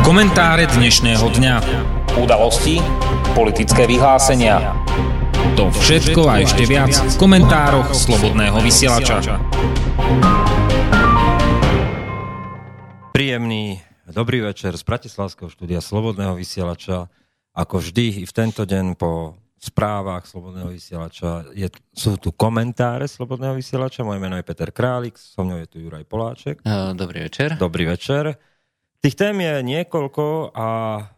Komentáre dnešného dňa. Udalosti, politické vyhlásenia. To všetko a ešte viac v komentároch Slobodného vysielača. Príjemný dobrý večer z bratislavského štúdia Slobodného vysielača. Ako vždy i v tento deň po správach Slobodného vysielača sú tu komentáre Slobodného vysielača. Moje meno je Peter Králik, so mnou je tu Juraj Poláček. Dobrý večer. Dobrý večer. Tých tém je niekoľko a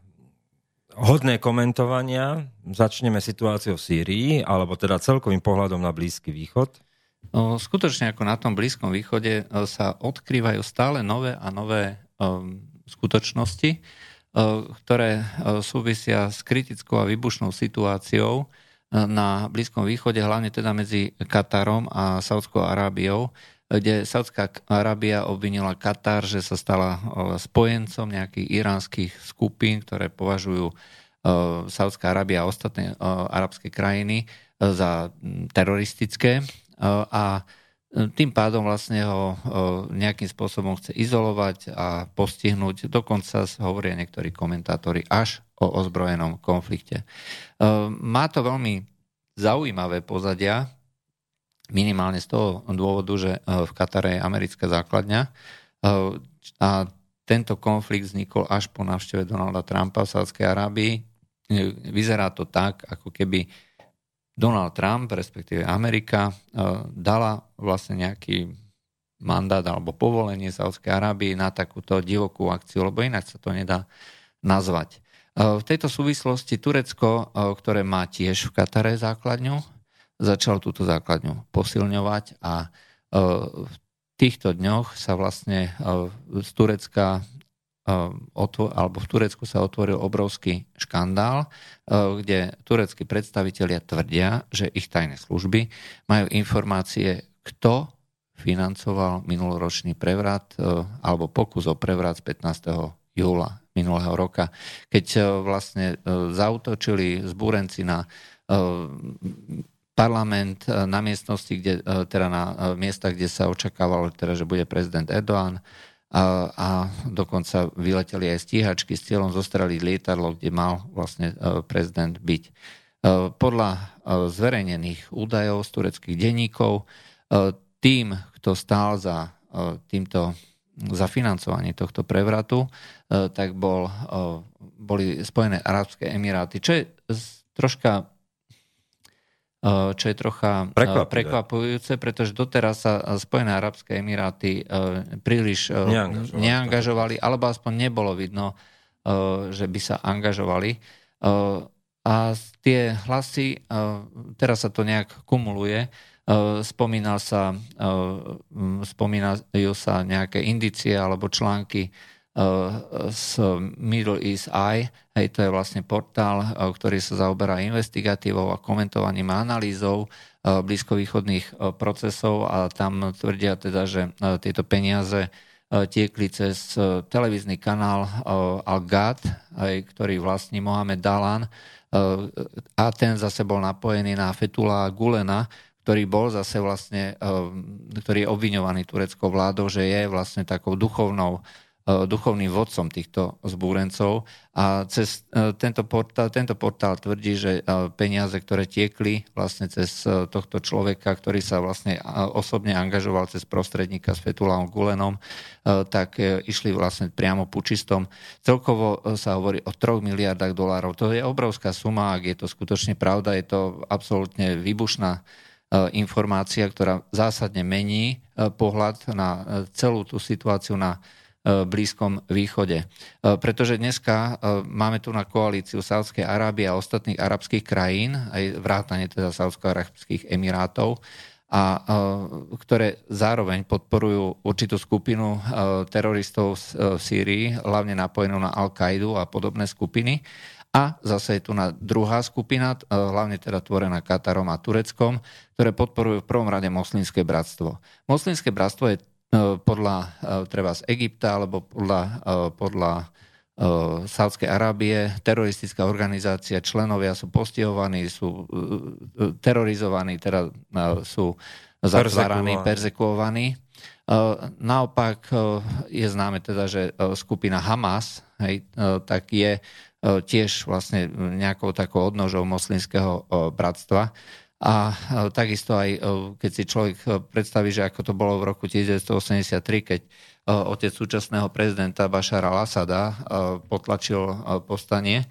hodné komentovania. Začneme situáciou v Sýrii, alebo teda celkovým pohľadom na Blízky východ. Skutočne ako na tom Blízkom východe sa odkrývajú stále nové a nové skutočnosti, ktoré súvisia s kritickou a výbušnou situáciou na Blízkom východe, hlavne teda medzi Katarom a Saudskou Arábiou, kde Saudská Arábia obvinila Katar, že sa stala spojencom nejakých iránskych skupín, ktoré považujú Saudská Arábia a ostatné arabské krajiny za teroristické a tým pádom vlastne ho nejakým spôsobom chce izolovať a postihnúť. Dokonca hovoria niektorí komentátori až o ozbrojenom konflikte. Má to veľmi zaujímavé pozadia, minimálne z toho dôvodu, že v Katare je americká základňa a tento konflikt vznikol až po návšteve Donalda Trumpa v Saudskej Arábii. Vyzerá to tak, ako keby Donald Trump, respektíve Amerika, dala vlastne nejaký mandát alebo povolenie Saudskej Arábii na takúto divokú akciu, lebo inak sa to nedá nazvať. V tejto súvislosti Turecko, ktoré má tiež v Katare základňu, začal túto základňu posilňovať a v týchto dňoch sa vlastne z Turecka alebo v Turecku sa otvoril obrovský škandál, kde tureckí predstavitelia tvrdia, že ich tajné služby majú informácie, kto financoval minuloročný prevrat alebo pokus o prevrat z 15. júla minulého roka, keď vlastne zaútočili zbúrenci na parlament na miestnosti, teda na miestach, kde sa očakávalo, teda, že bude prezident Erdoğan a dokonca vyleteli aj stíhačky s cieľom zostreliť lietadlo, kde mal vlastne prezident byť. Podľa zverejnených údajov z tureckých denníkov tým, kto stál za financovanie tohto prevratu, tak boli Spojené arabské emiráty, čo je trocha prekvapujúce, pretože doteraz sa Spojené arabské emiráty príliš neangažovali, alebo aspoň nebolo vidno, že by sa angažovali. A tie hlasy, teraz sa to nejak kumuluje, spomínajú sa nejaké indície alebo články z Middle East Eye, hej, to je vlastne portál, ktorý sa zaoberá investigatívou a komentovaním a analýzou blízkovýchodných procesov a tam tvrdia teda, že tieto peniaze tiekli cez televízny kanál Al-Gad, ktorý vlastní Mohamed Dalan a ten zase bol napojený na Fethullah Gulena, ktorý bol zase vlastne, ktorý je obviňovaný tureckou vládou, že je vlastne takou duchovným vodcom týchto zbúrencov a cez tento portál tvrdí, že peniaze, ktoré tiekli vlastne cez tohto človeka, ktorý sa vlastne osobne angažoval cez prostredníka s Fethullahom Gulenom, tak išli vlastne priamo pučistom. Celkovo sa hovorí o 3 miliardách dolárov. To je obrovská suma, ak je to skutočne pravda, je to absolútne výbušná informácia, ktorá zásadne mení pohľad na celú tú situáciu na Blízkom východe. Pretože dneska máme tu na koalíciu Saudskej Arábie a ostatných arabských krajín, aj vrátane teda Saudsko-arabských emirátov, a ktoré zároveň podporujú určitú skupinu teroristov v Sýrii, hlavne napojenú na Al-Kaidu a podobné skupiny. A zase je tu na druhá skupina, hlavne teda tvorená Katarom a Tureckom, ktoré podporujú v prvom rade moslimské bratstvo. Moslimské bratstvo je podľa treba z Egypta alebo podľa Saudskej Arábie teroristická organizácia, členovia sú postihovaní, sú terorizovaní, teda sú zatváraní, perzekuovaní Naopak je známe teda, že skupina Hamas, tak je tiež vlastne nejakou takou odnožou moslimského bratstva. A takisto aj, keď si človek predstaví, že ako to bolo v roku 1983, keď otec súčasného prezidenta Bašara al-Asada potlačil povstanie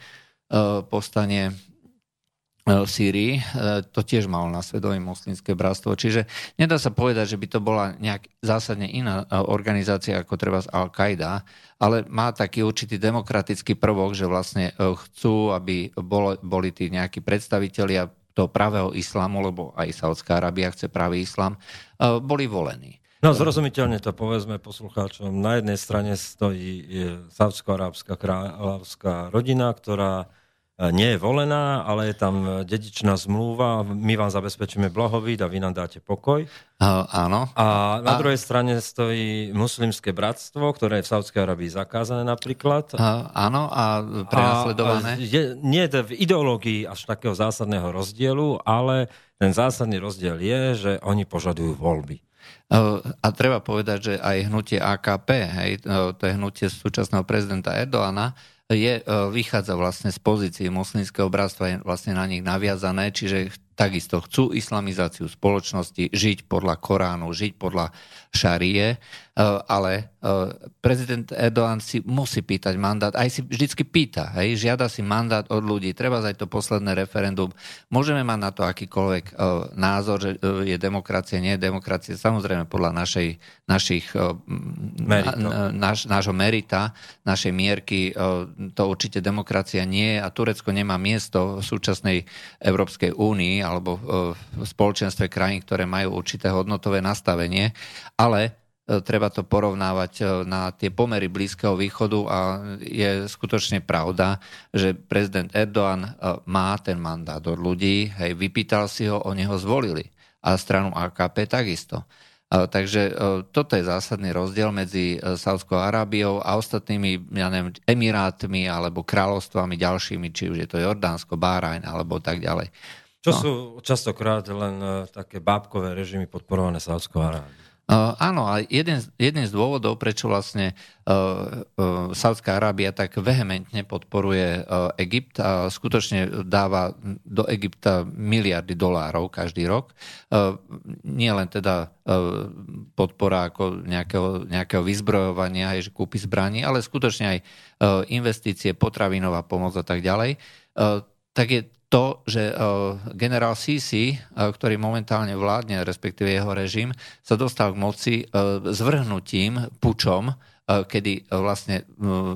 v Sýrii, to tiež malo na svedomí moslimské bratstvo. Čiže nedá sa povedať, že by to bola nejak zásadne iná organizácia ako treba Al-Qaida, ale má taký určitý demokratický prvok, že vlastne chcú, aby boli tí nejakí predstavitelia toho pravého islámu, lebo aj Saudská Arábia chce pravý islám, boli volení. No zrozumiteľne to povedzme poslucháčom. Na jednej strane stojí saúdsko-arabská kráľovská rodina, ktorá nie je volená, ale je tam dedičná zmluva, my vám zabezpečíme blahobyt a vy nám dáte pokoj. Áno. A na druhej strane stojí muslimské bratstvo, ktoré je v Saúdskej Arabii zakázané napríklad. Áno, a prenasledované. Nie je v ideológii až takého zásadného rozdielu, ale ten zásadný rozdiel je, že oni požadujú voľby. A treba povedať, že aj hnutie AKP, to je hnutie súčasného prezidenta Erdogana, vychádza vlastne z pozície moslimského bratstva, je vlastne na nich naviazané, čiže takisto chcú islamizáciu spoločnosti, žiť podľa Koránu, žiť podľa šarie, ale prezident Erdogan si musí pýtať mandát, aj si vždycky pýta, žiada si mandát od ľudí, treba aj to posledné referendum. Môžeme mať na to akýkoľvek názor, že je demokracia, nie je demokracia, samozrejme podľa nášho merita, našej mierky, to určite demokracia nie je a Turecko nemá miesto v súčasnej Európskej únii alebo v spoločenstve krajín, ktoré majú určité hodnotové nastavenie, ale treba to porovnávať na tie pomery Blízkeho východu a je skutočne pravda, že prezident Erdogan má ten mandát od ľudí, vypýtal si ho, oni ho zvolili a stranu AKP takisto. Takže toto je zásadný rozdiel medzi Saudskou Arábiou a ostatnými, emirátmi alebo kráľovstvami ďalšími, či už je to Jordánsko, Bahrajn alebo tak ďalej. Čo sú častokrát len také bábkové režimy podporované Saudskou Arábiou. Áno, a jeden z dôvodov, prečo vlastne Saudská Arábia tak vehementne podporuje Egypt a skutočne dáva do Egypta miliardy dolárov každý rok. Nie len teda podpora ako nejakého vyzbrojovania, že kúpy zbraní, ale skutočne aj investície, potravinová pomoc a tak ďalej. Tak je to, že generál Sisi, ktorý momentálne vládne, respektíve jeho režim, sa dostal k moci zvrhnutím, pučom, kedy vlastne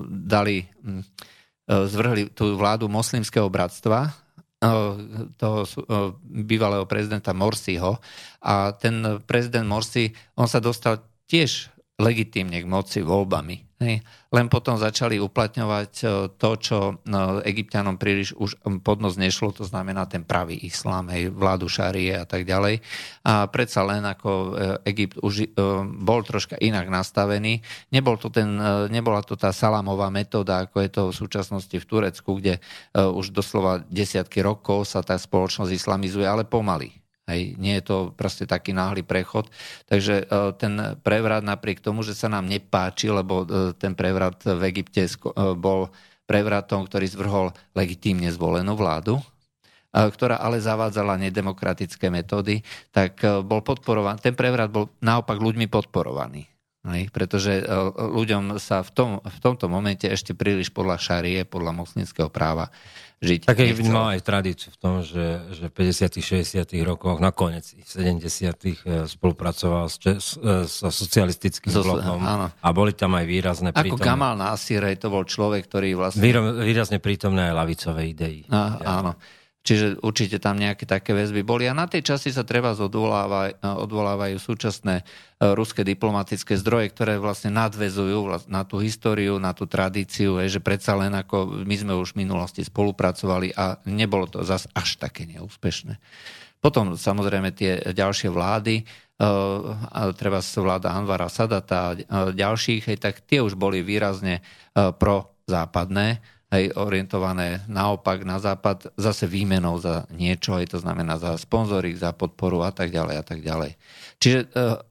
zvrhli tú vládu moslimského bratstva, toho bývalého prezidenta Morsiho. A ten prezident Morsi, on sa dostal tiež legitímne k moci voľbami. Len potom začali uplatňovať to, čo Egypťanom príliš už pod nos nešlo, to znamená ten pravý islám, vládu šarie a tak ďalej. A predsa len ako Egypt už bol troška inak nastavený. Nebola to tá salámová metóda, ako je to v súčasnosti v Turecku, kde už doslova desiatky rokov sa tá spoločnosť islamizuje, ale pomaly. Nie je to proste taký náhly prechod. Takže ten prevrat napriek tomu, že sa nám nepáči, lebo ten prevrat v Egypte bol prevratom, ktorý zvrhol legitímne zvolenú vládu, ktorá ale zavádzala nedemokratické metódy, tak bol podporovaný. Ten prevrat bol naopak ľuďmi podporovaný. Pretože ľuďom sa v tomto momente ešte príliš podľa šarie, podľa moslimského práva žiť. Tak Egypt má aj tradíciu v tom, že v 50. 60. rokoch, nakoniec v 70. spolupracoval so socialistickým blokom a boli tam aj výrazné prítomné. Ako Gamal Nasir, to bol človek, ktorý vlastne... Výrazne prítomné aj ľavicové idei. Áno. Čiže určite tam nejaké také väzby boli. A na tej časti sa treba odvolávajú súčasné ruské diplomatické zdroje, ktoré vlastne nadväzujú na tú históriu, na tú tradíciu, že predsa len ako my sme už v minulosti spolupracovali a nebolo to zas až také neúspešné. Potom samozrejme tie ďalšie vlády, treba vláda Anvara Sadata a ďalších, tak tie už boli výrazne prozápadné, orientované naopak na západ, zase výmenou za niečo, to znamená za sponzoring, za podporu a tak ďalej a tak ďalej. Čiže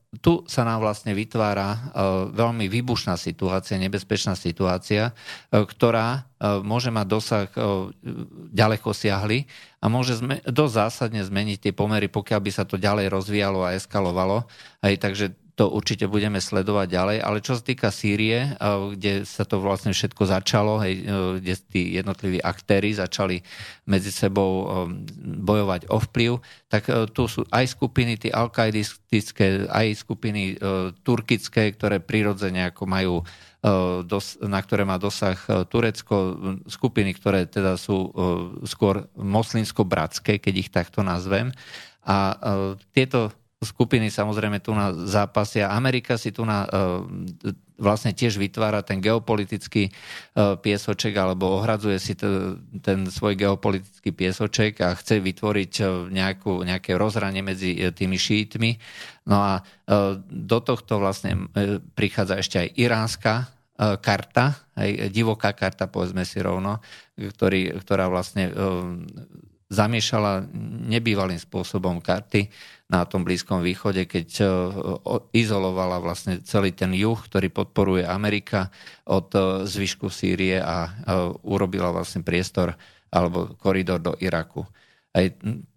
tu sa nám vlastne vytvára veľmi výbušná situácia, nebezpečná situácia, ktorá môže mať dosah ďaleko siahly a môže dosť zásadne zmeniť tie pomery, pokiaľ by sa to ďalej rozvíjalo a eskalovalo. Takže to určite budeme sledovať ďalej, ale čo sa týka Sýrie, kde sa to vlastne všetko začalo, kde tí jednotliví aktéri začali medzi sebou bojovať o vplyv, tak tu sú aj skupiny tí al-kaidistické, aj skupiny turkické, ktoré prirodzene ako majú, na ktoré má dosah Turecko, skupiny, ktoré teda sú skôr moslimsko-bratské, keď ich takto nazvem. A tieto skupiny samozrejme tu na zápasia. Amerika si tu na vlastne tiež vytvára ten geopolitický piesoček alebo ohradzuje si ten svoj geopolitický piesoček a chce vytvoriť nejaké rozhranie medzi tými šítmi. No a do tohto vlastne prichádza ešte aj iránska karta, aj divoká karta, povedzme si rovno, ktorá vlastne zamiešala nebývalým spôsobom karty na tom Blízkom východe, keď izolovala vlastne celý ten juh, ktorý podporuje Amerika od zvyšku Sýrie a urobila vlastne priestor alebo koridor do Iraku. Aj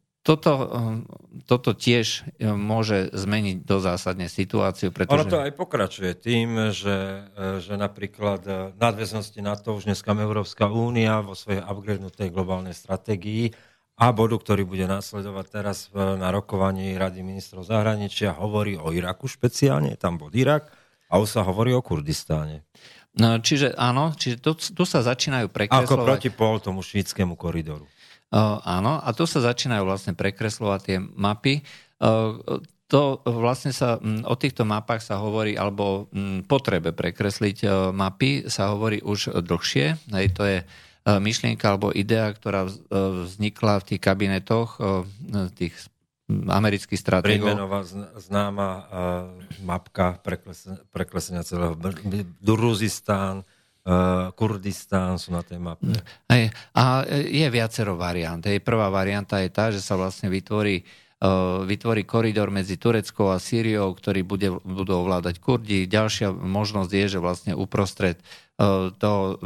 toto tiež môže zmeniť zásadne situáciu, pretože... Ono to aj pokračuje tým, že napríklad nadväznosti na to už dneska Európska únia vo svojej upgradenutej globálnej stratégii a bodu, ktorý bude nasledovať teraz na rokovaní Rady ministrov zahraničia, hovorí o Iraku špeciálne, tam bod Irak, a už sa hovorí o Kurdistáne. No, čiže áno, tu sa začínajú prekresľovať... Ako protipól tomu šítskému koridoru. Áno, a tu sa začínajú vlastne prekresľovať tie mapy. To vlastne o týchto mapách sa hovorí, alebo potrebe prekresliť mapy sa hovorí už dlhšie. To je myšlienka alebo idea, ktorá vznikla v tých kabinetoch tých amerických stratégov. Prímenová známa mapka preklesenia celého Duruzistán, Kurdistán sú na tej mape. A je viacero variant. Prvá varianta je tá, že sa vlastne vytvorí koridor medzi Tureckou a Sýriou, ktorý budú ovládať Kurdi. Ďalšia možnosť je, že vlastne uprostred toho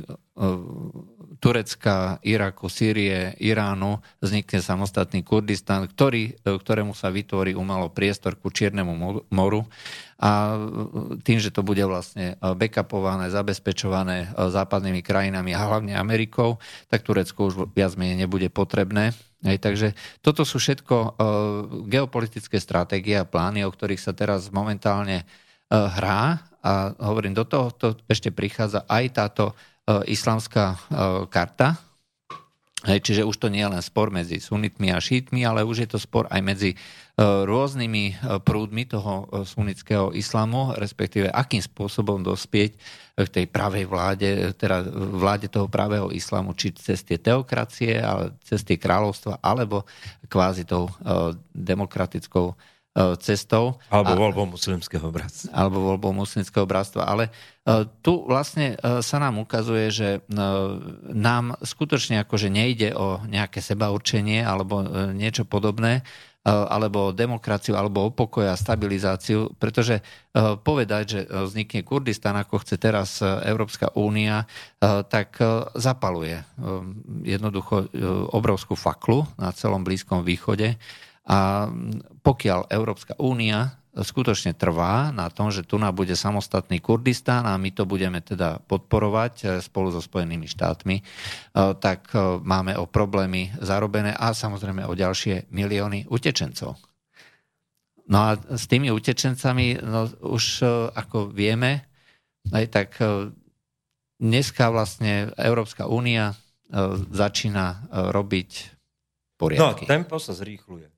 Turecka, Iraku, Sýrie, Iránu vznikne samostatný Kurdistan, ktorému sa vytvorí umelo priestor ku Čiernemu moru a tým, že to bude vlastne backupované, zabezpečované západnými krajinami a hlavne Amerikou, tak Turecko už viac menej nebude potrebné. Takže toto sú všetko geopolitické stratégie a plány, o ktorých sa teraz momentálne hrá. A hovorím, do toho ešte prichádza aj táto islamská karta. Čiže už to nie je len spor medzi sunitmi a šítmi, ale už je to spor aj medzi rôznymi prúdmi toho sunnického islamu, respektíve akým spôsobom dospieť k tej pravej vláde, teda vláde toho pravého islamu, či cez tie teokracie, cez tie kráľovstva, alebo kvázi tou demokratickou cestou. Alebo voľbou muslimského bratstva. Ale tu vlastne sa nám ukazuje, že nám skutočne akože nejde o nejaké sebaurčenie alebo niečo podobné, alebo demokraciu, alebo o pokoj a stabilizáciu, pretože povedať, že vznikne Kurdistan, ako chce teraz Európska únia, tak zapaluje jednoducho obrovskú faklu na celom Blízkom východe. A pokiaľ Európska únia skutočne trvá na tom, že tu bude samostatný Kurdistán a my to budeme teda podporovať spolu so Spojenými štátmi, tak máme o problémy zarobené a samozrejme o ďalšie milióny utečencov. No a s tými utečencami už ako vieme, tak dneska vlastne Európska únia začína robiť poriadky. No, tempo sa zrýchluje.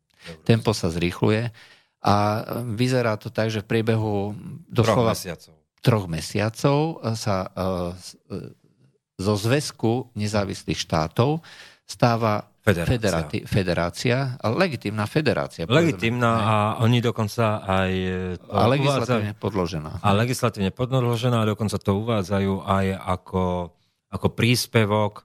A vyzerá to tak, že v priebehu troch mesiacov sa zo zväzku nezávislých štátov stáva federácia, legitímna federácia. Legitímna a oni dokonca aj... A legislatívne podložená. A legislatívne podložená a dokonca to uvádzajú aj ako príspevok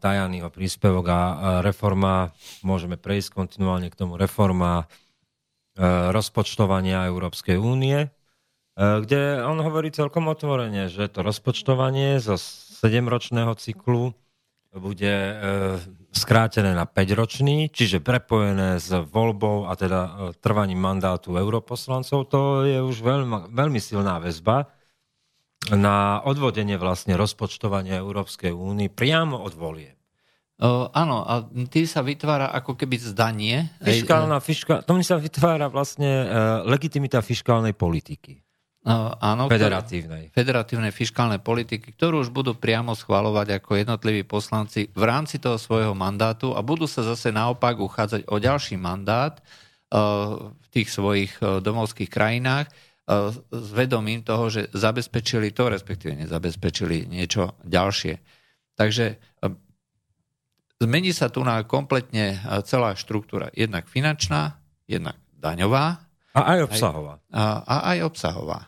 Tajaniho príspevok a reforma, môžeme prejsť kontinuálne k tomu, reforma rozpočtovania Európskej únie, kde on hovorí celkom otvorene, že to rozpočtovanie zo 7-ročného cyklu bude skrátené na 5-ročný, čiže prepojené s voľbou a teda trvaním mandátu europoslancov. To je už veľmi silná väzba na odvodenie vlastne rozpočtovania Európskej únie priamo od volieb. Áno, a tým sa vytvára ako keby zdanie. Tomu sa vytvára vlastne legitimita fiškálnej politiky. Áno, federatívnej fiškálnej politiky, ktorú už budú priamo schvaľovať ako jednotliví poslanci v rámci toho svojho mandátu a budú sa zase naopak uchádzať o ďalší mandát v tých svojich domovských krajinách s vedomím toho, že zabezpečili to, respektíve nezabezpečili niečo ďalšie. Takže zmení sa tu na kompletne celá štruktúra, jednak finančná, jednak daňová. A aj obsahová. A aj obsahová.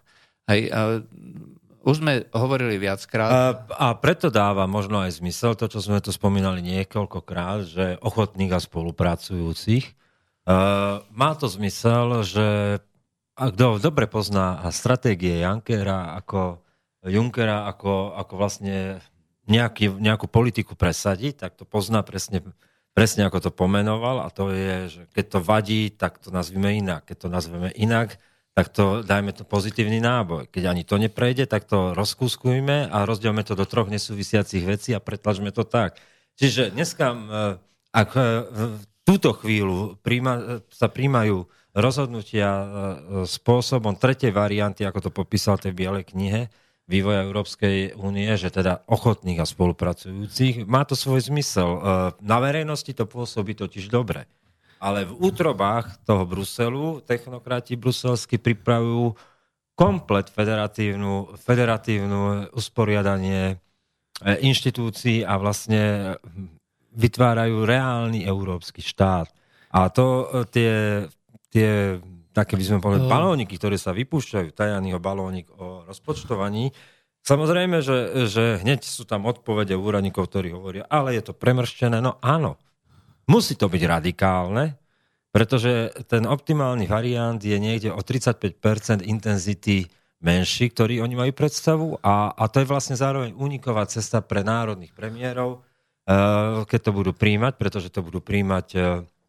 Už sme hovorili viackrát. A preto dáva možno aj zmysel to, čo sme tu spomínali niekoľkokrát, že ochotných a spolupracujúcich. Má to zmysel, že kto dobre pozná stratégie Junckera ako vlastne nejakú politiku presadiť, tak to pozná presne ako to pomenoval, a to je, že keď to vadí, tak to nazvime inak. Keď to nazveme inak, tak to dajme to pozitívny náboj. Keď ani to neprejde, tak to rozkúskujme a rozdielme to do 3 nesúvisiacich vecí a pretlačme to tak. Čiže dneska, ak v túto chvíľu sa príjmajú rozhodnutia spôsobom tretej varianty, ako to popísal v tej bielej knihe vývoja Európskej únie, že teda ochotných a spolupracujúcich, má to svoj zmysel. Na verejnosti to pôsobí totiž dobre. Ale v útrobách toho Bruselu technokrati bruselskí pripravujú komplet federatívnu usporiadanie inštitúcií a vlastne vytvárajú reálny európsky štát. A to tie také by sme povedali balóniky, ktoré sa vypúšťajú, Tajaniho balónik o rozpočtovaní, samozrejme, že hneď sú tam odpovede úradníkov, ktorí hovoria, ale je to premrštené. No áno, musí to byť radikálne, pretože ten optimálny variant je niekde o 35% intenzity menší, ktorý oni majú predstavu, a to je vlastne zároveň úniková cesta pre národných premiérov, keď to budú príjmať, pretože to budú príjmať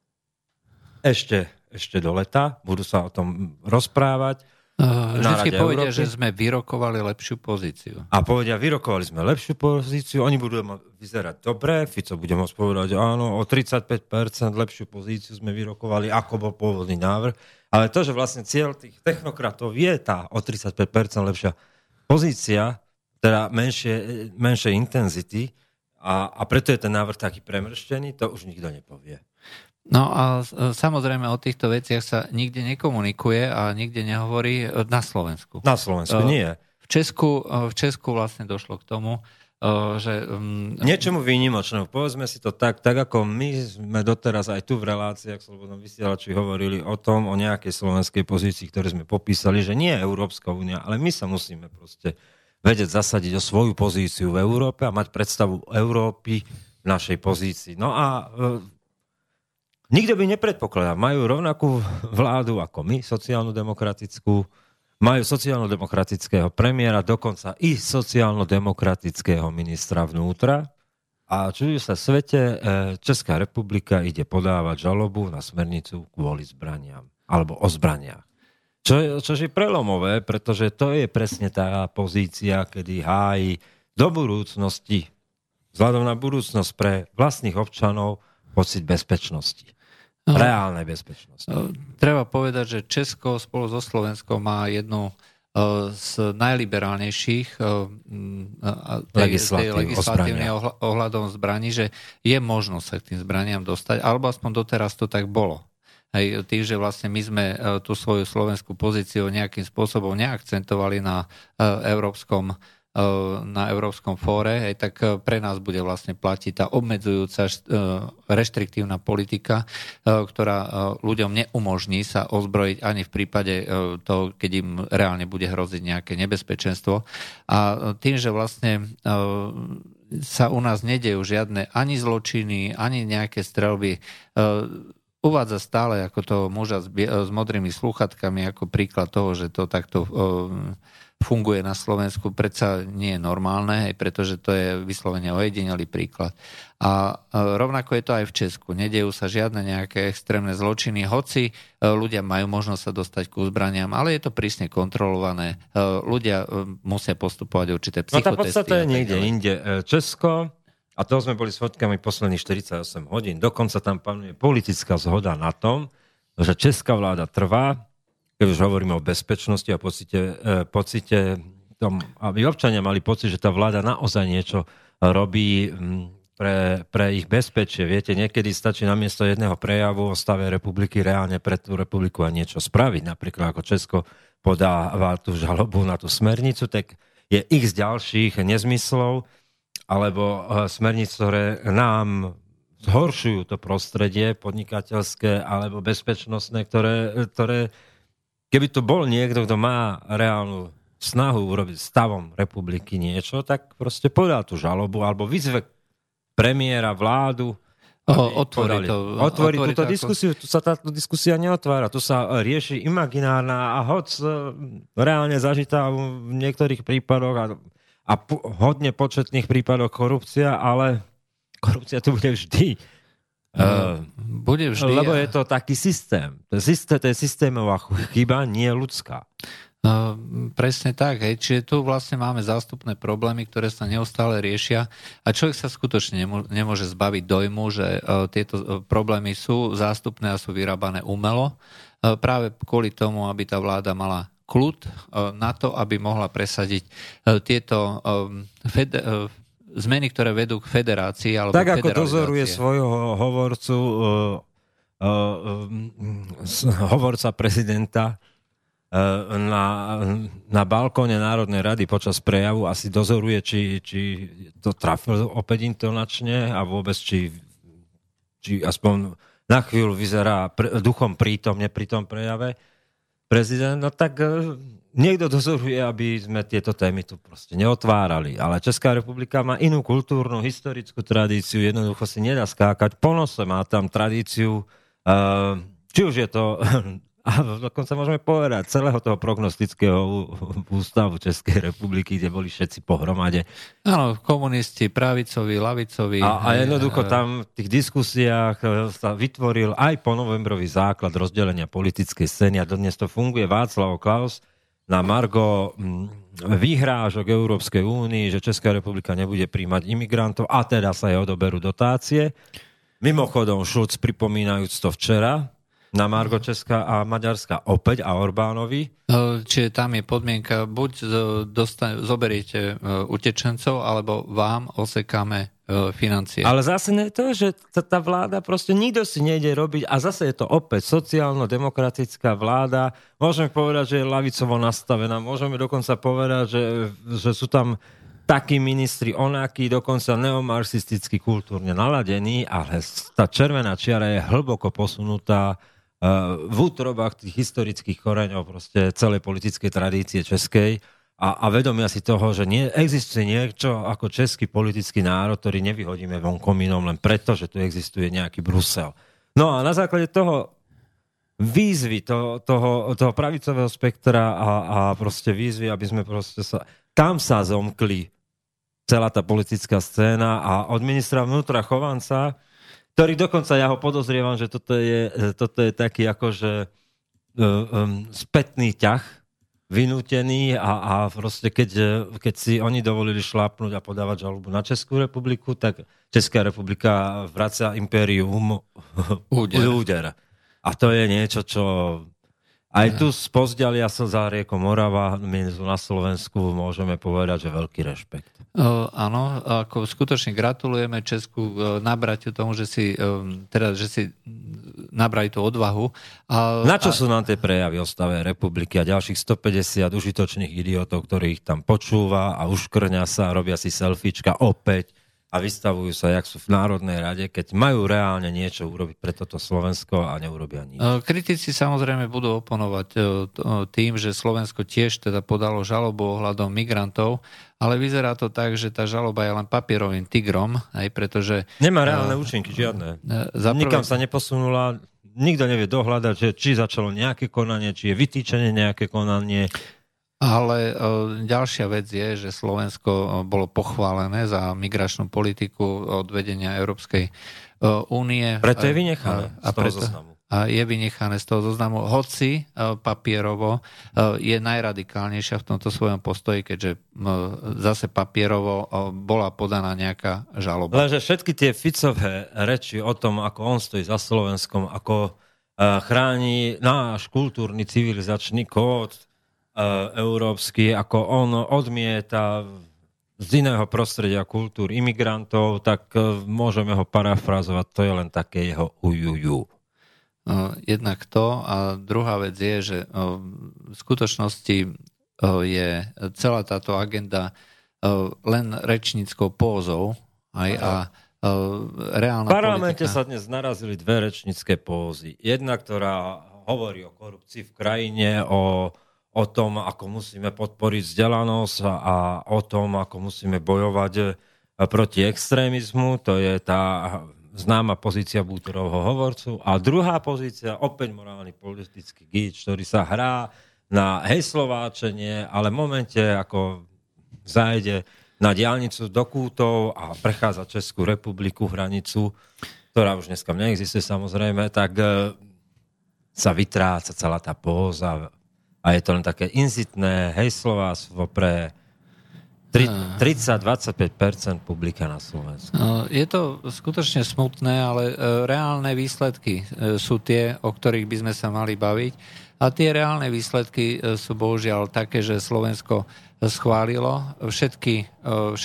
ešte do leta, budú sa o tom rozprávať. Vždycky povedia, že sme vyrokovali lepšiu pozíciu. A povedia, vyrokovali sme lepšiu pozíciu, oni budú vyzerať dobre, Fico bude môcť povedať, áno, o 35% lepšiu pozíciu sme vyrokovali, ako bol pôvodný návrh. Ale to, že vlastne cieľ tých technokratov je tá o 35% lepšia pozícia, teda menšej intenzity, a preto je ten návrh taký premrštený, to už nikto nepovie. No a samozrejme o týchto veciach sa nikde nekomunikuje a nikde nehovorí na Slovensku. Na Slovensku nie. V Česku vlastne došlo k tomu, že... Niečomu výnimočnému. Povedzme si to tak ako my sme doteraz aj tu v reláciách Slobodnom vysielači hovorili o tom, o nejakej slovenskej pozícii, ktoré sme popísali, že nie je Európska únia, ale my sa musíme proste vedieť zasadiť o svoju pozíciu v Európe a mať predstavu Európy v našej pozícii. No a nikto by nepredpokladal. Majú rovnakú vládu ako my, sociálno-demokratickú, majú sociálno-demokratického premiéra, dokonca i sociálno-demokratického ministra vnútra. A čudujú sa svete, Česká republika ide podávať žalobu na smernicu kvôli zbraniam, alebo o zbraniach. Čo je prelomové, pretože to je presne tá pozícia, kedy hájí do budúcnosti, vzhľadom na budúcnosť pre vlastných občanov, pocit bezpečnosti. Reálnej bezpečnosti. Treba povedať, že Česko spolu so Slovenskom má jednu z najliberálnejších legislatívnych ohľadom zbraní, že je možnosť sa k tým zbraniam dostať, alebo aspoň doteraz to tak bolo. Aj tým, že vlastne my sme tú svoju slovenskú pozíciu nejakým spôsobom neakcentovali na Európskom fóre, tak pre nás bude vlastne platiť tá obmedzujúca reštriktívna politika, ktorá ľuďom neumožní sa ozbrojiť ani v prípade toho, keď im reálne bude hroziť nejaké nebezpečenstvo. A tým, že vlastne sa u nás nedejú žiadne ani zločiny, ani nejaké streľby, uvádza stále ako toho muža s modrými slúchatkami ako príklad toho, že to takto funguje na Slovensku, predsa nie je normálne, pretože to je vyslovene ojedinelý príklad. A rovnako je to aj v Česku. Nedejú sa žiadne nejaké extrémne zločiny, hoci ľudia majú možnosť sa dostať k zbraniam, ale je to prísne kontrolované. Ľudia musia postupovať určité psychotesty. No tá podstata je niekde inde. Česko, a toho sme boli svedkami posledných 48 hodín, dokonca tam panuje politická zhoda na tom, že česká vláda trvá, keď už hovoríme o bezpečnosti a pocite tom, aby občania mali pocit, že tá vláda naozaj niečo robí pre ich bezpečie. Viete, niekedy stačí namiesto jedného prejavu o stave republiky reálne pre tú republiku a niečo spraviť. Napríklad ako Česko podáva tú žalobu na tú smernicu, tak je x ďalších nezmyslov, alebo smerníc, ktoré nám zhoršujú to prostredie podnikateľské alebo bezpečnostné, ktoré keby tu bol niekto, kto má reálnu snahu urobiť stavom republiky niečo, tak proste podá tú žalobu alebo vyzve premiéra, vládu, otvoriť túto diskusiu. Tu sa táto diskusia neotvára. Tu sa rieši imaginárna a hoc reálne zažitá v niektorých prípadoch a hodne početných prípadoch korupcia, ale korupcia tu bude vždy. Bude vždy. Lebo je to taký systém. To je systémová chyba, nie ľudská. Presne tak. Čiže tu vlastne máme zástupné problémy, ktoré sa neustále riešia a človek sa skutočne nemôže zbaviť dojmu, že tieto problémy sú zástupné a sú vyrábané umelo. Práve kvôli tomu, aby tá vláda mala kľud na to, aby mohla presadiť tieto zmeny, ktoré vedú k federácii alebo tak ako dozoruje svojho hovorca prezidenta na balkóne Národnej rady počas prejavu, asi dozoruje, či to trafil opäť intonačne a vôbec či aspoň na chvíľu vyzerá duchom prítomne pri tom prejave prezident, no tak niekto dozoruje, aby sme tieto témy tu proste neotvárali. Ale Česká republika má inú kultúrnu, historickú tradíciu, jednoducho si nedá skákať po nose, má tam tradíciu, či už je to, a dokonca môžeme povedať, celého toho prognostického ústavu Českej republiky, kde boli všetci pohromade. Áno, komunisti, pravicovi, lavicovi. A jednoducho tam v tých diskusiách sa vytvoril aj po novembrový základ rozdelenia politickej scény a dodnes to funguje. Václav Klaus na margo výhrážok Európskej únii, že Česká republika nebude príjmať imigrantov a teda sa jej odoberú dotácie. Mimochodom, Šulc pripomínajúc to včera, na margo Česká a Maďarska opäť a Orbánovi. Čiže tam je podmienka, buď zoberiete utečencov, alebo vám osekáme financie. Ale zase nie to, že tá vláda proste nikto si nejde robiť a zase je to opäť sociálno-demokratická vláda. Môžeme povedať, že je ľavicovo nastavená. Môžeme dokonca povedať, že sú tam takí ministri onakí, dokonca neomarxisticky kultúrne naladení, ale tá červená čiara je hlboko posunutá v útrobách tých historických koreňov proste celej politickej tradície českej a vedomia si toho, že existuje niečo ako český politický národ, ktorý nevyhodíme von komínom len preto, že tu existuje nejaký Brusel. No a na základe toho výzvy toho pravicového spektra a proste výzvy, aby sme proste tam sa zomkli celá tá politická scéna a od ministra vnútra Chovanca, ktorý dokonca ja ho podozrievam, že toto je taký akože spätný ťah vynútený a proste keď si oni dovolili šlápnuť a podávať žalobu na Českú republiku, tak Česká republika vracia impérium úder. A to je niečo, čo aj tu spozďalia sa za riekou Morava, my na Slovensku môžeme povedať, že veľký rešpekt. Áno, ako skutočne gratulujeme Česku nabrať tomu, že si nabrali tú odvahu. Na čo sú nám tie prejavy o stave republiky a ďalších 150 užitočných idiotov, ktorých tam počúva a uškrňa sa, robia si selfiečka opäť a vystavujú sa, jak sú v Národnej rade, keď majú reálne niečo urobiť pre toto Slovensko a neurobia nič. Kritici samozrejme budú oponovať tým, že Slovensko tiež teda podalo žalobu ohľadom migrantov, ale vyzerá to tak, že tá žaloba je len papierovým tigrom, aj pretože... Nemá reálne účinky, žiadne. Nikam sa neposunula, nikto nevie dohľadať, že či začalo nejaké konanie, či je vytýčené nejaké konanie. Ale ďalšia vec je, že Slovensko bolo pochválené za migračnú politiku od vedenia Európskej únie. Preto je vynechané z toho zoznamu. A je vynechané z toho zoznamu, hoci papierovo je najradikálnejšia v tomto svojom postoji, keďže zase papierovo bola podaná nejaká žaloba. Lenže všetky tie Ficové reči o tom, ako on stojí za Slovenskom, ako chráni náš kultúrny civilizačný kód európsky, ako on odmieta z iného prostredia kultúr imigrantov, tak môžeme ho parafrazovať, to je len také jeho ujuju. Jednak to a druhá vec je, že v skutočnosti je celá táto agenda len rečníckou pózou a reálna politika. V parlamente sa dnes narazili dve rečnícke pózy. Jedna, ktorá hovorí o korupcii v krajine, o tom, ako musíme podporiť vzdelanosť a o tom, ako musíme bojovať proti extrémizmu. To je tá známa pozícia Bútorovho hovorcu. A druhá pozícia, opäť morálny politický gíč, ktorý sa hrá na heslováčenie, ale v momente, ako zájde na diaľnicu do Kútov a prechádza Českú republiku, hranicu, ktorá už dneska neexistuje samozrejme, tak sa vytráca celá tá póza. A je to len také inzitné hejslováctvo pre 30-25% publika na Slovensku. Je to skutočne smutné, ale reálne výsledky sú tie, o ktorých by sme sa mali baviť. A tie reálne výsledky sú bohužiaľ také, že Slovensko schválilo všetko.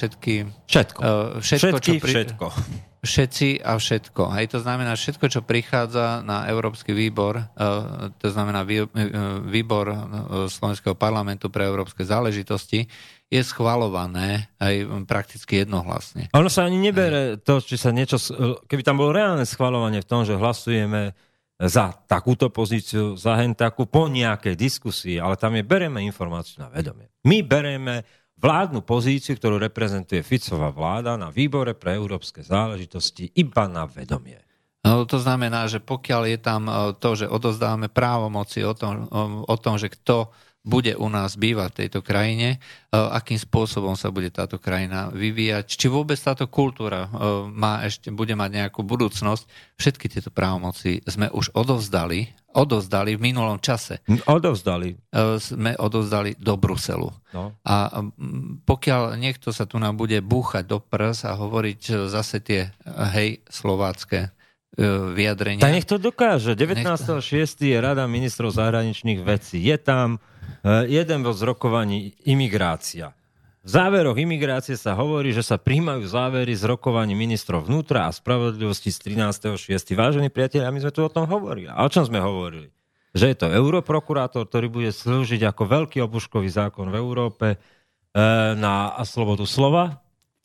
Všetci a všetko. Hej, to znamená, všetko, čo prichádza na Európsky výbor, to znamená výbor Slovenského parlamentu pre európske záležitosti, je schvaľované aj prakticky jednohlasne. Ono sa ani nebere to, či sa niečo... Keby tam bolo reálne schvaľovanie v tom, že hlasujeme za takúto pozíciu, za takú po nejakej diskusii, ale tam bereme informáciu na vedomie. My bereme vládnu pozíciu, ktorú reprezentuje Ficová vláda na výbore pre európske záležitosti iba na vedomie. No, to znamená, že pokiaľ je tam to, že odozdávame právomoci o tom, že kto bude u nás bývať v tejto krajine, akým spôsobom sa bude táto krajina vyvíjať, či vôbec táto kultúra bude mať nejakú budúcnosť. Všetky tieto právomoci sme už odovzdali v minulom čase. Sme odovzdali do Bruselu. No. A pokiaľ niekto sa tu nám bude búchať do prs a hovoriť zase tie slovácké vyjadrenia. Tak nech to dokáže. 19.6. je Rada ministrov zahraničných vecí. Je tam jeden z rokovaní imigrácia. V záveroch imigrácie sa hovorí, že sa prijímajú závery z rokovaní ministrov vnútra a spravodlivosti z 13.6. Vážení priatelia, my sme tu o tom hovorili. A o čom sme hovorili? Že je to europrokurátor, ktorý bude slúžiť ako veľký obuškový zákon v Európe na slobodu slova.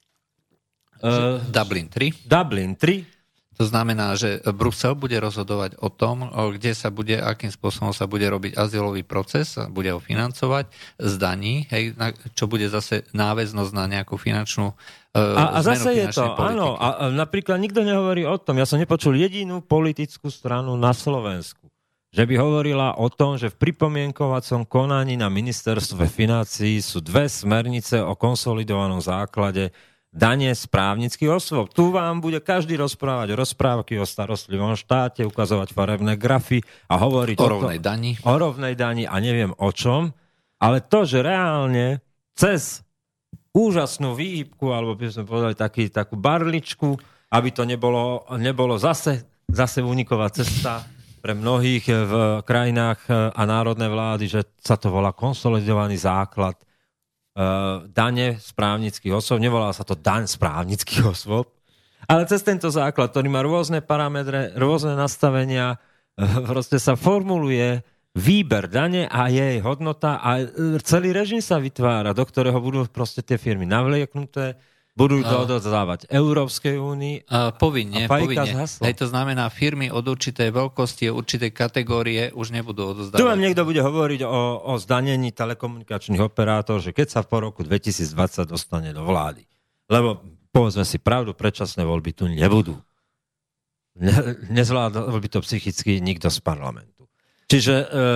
Dublin 3. To znamená, že Brusel bude rozhodovať o tom, akým spôsobom sa bude robiť azylový proces, bude ho financovať z daní, čo bude zase náväznosť na nejakú finančnú a zase je to, politiky. Áno, a napríklad nikto nehovorí o tom, ja som nepočul jedinú politickú stranu na Slovensku, že by hovorila o tom, že v pripomienkovacom konaní na ministerstve financií sú dve smernice o konsolidovanom základe dane z právnických osôb. Tu vám bude každý rozprávať rozprávky o starostlivom štáte, ukazovať farebné grafy a hovoriť o rovnej dani a neviem o čom. Ale to, že reálne cez úžasnú výhybku, alebo by sme povedali takú barličku, aby to nebolo zase uniková cesta pre mnohých v krajinách a národné vlády, že sa to volá konsolidovaný základ dane z právnických osôb. Nevolá sa to daň z právnických osôb, ale cez tento základ, ktorý má rôzne parametre, rôzne nastavenia, proste sa formuluje výber dane a jej hodnota a celý režim sa vytvára, do ktorého budú proste tie firmy navlieknuté, budú to odozdávať Európskej únii. Povinne. Hej, to znamená, firmy od určitej veľkosti, určitej kategórie už nebudú odozdávať. Tu vám niekto bude hovoriť o zdanení telekomunikačných operátorov, že keď sa po roku 2020 dostane do vlády. Lebo, povedzme si pravdu, predčasné voľby tu nebudú. nezvládol by to psychicky nikto z parlamentu. Čiže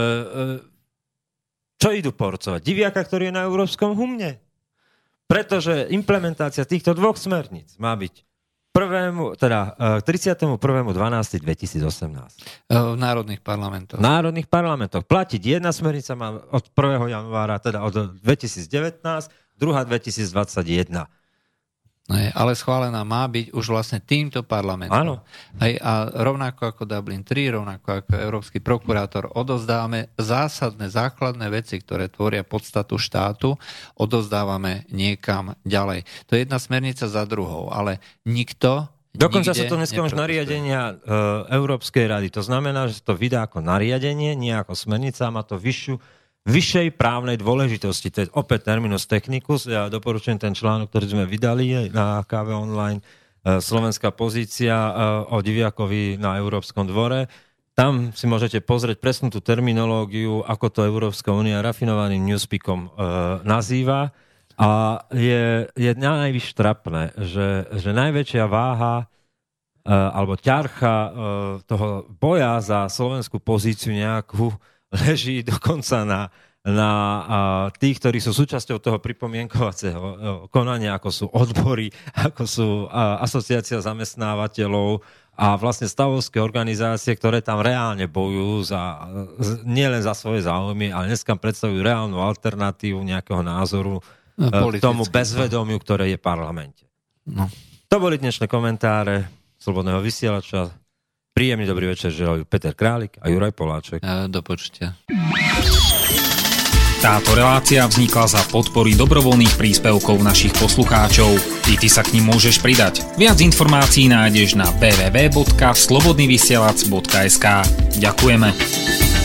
čo idú porcovať? Diviaka, ktorý je na Európskom humne. Pretože implementácia týchto dvoch smerníc má byť 31.12.2018. V národných parlamentoch. V národných parlamentoch. Platiť jedna smernica má od 1. januára, teda od 2019, druhá 2021. Ale schválená má byť už vlastne týmto parlamentom. Áno. A rovnako ako Dublin 3, rovnako ako Európsky prokurátor, odovzdávame zásadné, základné veci, ktoré tvoria podstatu štátu, odovzdávame niekam ďalej. To je jedna smernica za druhou, ale nikto dokonca sa to dneska už nariadenia Európskej rady. To znamená, že to vydá ako nariadenie, nie ako smernica, má to vyššej právnej dôležitosti. To je opäť terminus technicus. Ja doporučujem ten článok, ktorý sme vydali na KV Online, Slovenská pozícia o Diviakovi na Európskom dvore. Tam si môžete pozrieť presnú tú terminológiu, ako to Európska únia rafinovaným newspeakom nazýva. A je najvyššie trapné, že najväčšia váha alebo ťarcha toho boja za slovenskú pozíciu nejakú leží dokonca na tých, ktorí sú súčasťou toho pripomienkovacieho konania, ako sú odbory, ako sú asociácia zamestnávateľov a vlastne stavovské organizácie, ktoré tam reálne bojujú nielen za svoje záujmy, ale dneska predstavujú reálnu alternatívu nejakého názoru k tomu bezvedomiu, ktoré je v parlamente. No. To boli dnešné komentáre Slobodného vysielača. Príjemný dobrý večer želajú Peter Králik a Juraj Poláček. Do počutia. Táto relácia vznikla za podpory dobrovoľných príspevkov našich poslucháčov. I ty sa k nim môžeš pridať. Viac informácií nájdeš na www.slobodnyvysielac.sk. Ďakujeme.